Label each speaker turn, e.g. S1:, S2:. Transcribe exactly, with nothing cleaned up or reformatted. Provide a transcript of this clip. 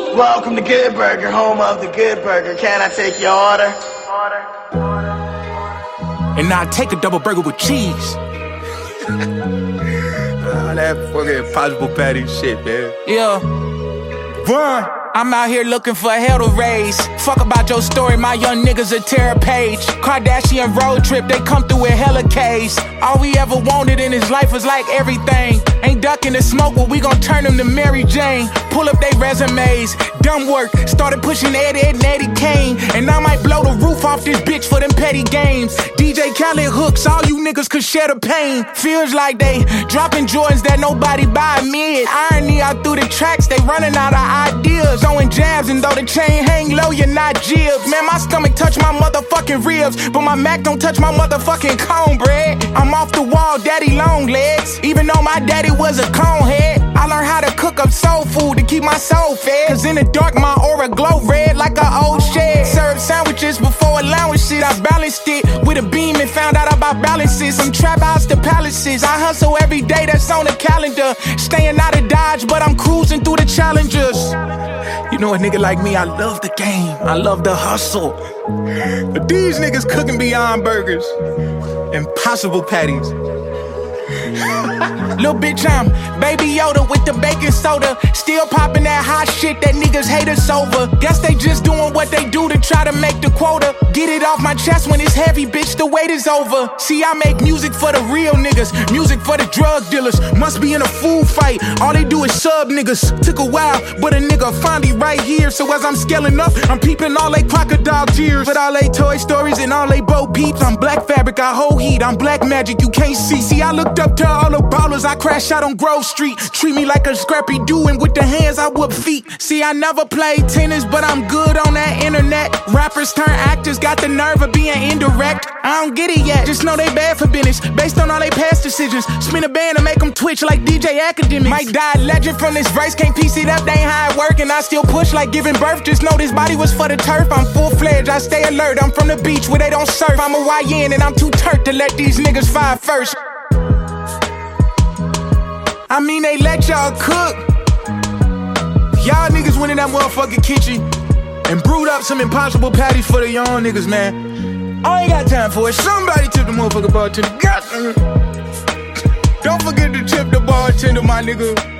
S1: Welcome to Good Burger, home of the Good Burger. Can I take your order? Order.
S2: And now I take a double burger with cheese.
S3: Ah, that fucking Impossible Patty shit, man.
S2: Yeah.
S3: Run.
S2: I'm out here looking for hell to raise. Fuck about your story, my young niggas a terror page. Kardashian road trip, they come through with hella K's. All we ever wanted in his life was like everything. Ain't ducking the smoke, but we gon' turn them to Mary Jane. Pull up they resumes, dumb work. Started pushing Ed, Ed, and Eddie Kane. And I might blow the roof off this bitch for them petty games. D J Khaled hooks, all you niggas could share the pain. Feels like they dropping Jordans that nobody buy mid. Irony out through the tracks, they running out of ideas. Throwing jabs, and though the chain hang low, you're not jibs. Man, my stomach touch my motherfucking ribs, but my Mac don't touch my motherfucking cornbread. I'm off the wall, daddy long legs. Even though my daddy was a conehead, I learned how to cook up soul food to keep my soul fed. Cause in the dark, my aura glow red like an old shed. Served sandwiches before allowance shit. I balanced it with a beam and found out about balances. From trap house to palaces, I hustle every day that's on the calendar. Staying out of Dodge, but I'm cruising through the challenges. You know a nigga like me, I love the game, I love the hustle. But these niggas cooking beyond burgers, Impossible Patties. Lil' bitch, I'm Baby Yoda with the baking soda. Still popping that hot shit that niggas hate us over. Guess they just doing what they do to try to make the quota. Get it off my chest when it's heavy, bitch, the wait is over. See, I make music for the real niggas, music for the drug dealers. Must be in a food fight, all they do is sub niggas. Took a while, but a nigga finally right here. So as I'm scaling up, I'm peeping all they crocodile tears. But all they Toy Stories and all they Bo Peeps. I'm black fabric, I hold heat, I'm black magic, you can't see. See, I looked up to all the ballers, I crash out on Grove Street. Treat me like a scrappy do, and with the hands I whoop feet. See, I never played tennis, but I'm good on that internet. Rappers turn actors, got the nerve of being indirect. I don't get it yet, just know they bad for business, based on all they past decisions. Spin a band and make them twitch like D J Academics. Might die legend from this verse, can't piece it up, they ain't how it work. And I still push like giving birth, just know this body was for the turf. I'm full-fledged, I stay alert, I'm from the beach where they don't surf. I'm a Y N and I'm too turnt to let these niggas fire first. I mean, they let y'all cook. Y'all niggas went in that motherfucking kitchen and brewed up some Impossible Patties for the young niggas, man. I ain't got time for it. Somebody tip the motherfucking bartender. God, don't forget to tip the bartender, my nigga.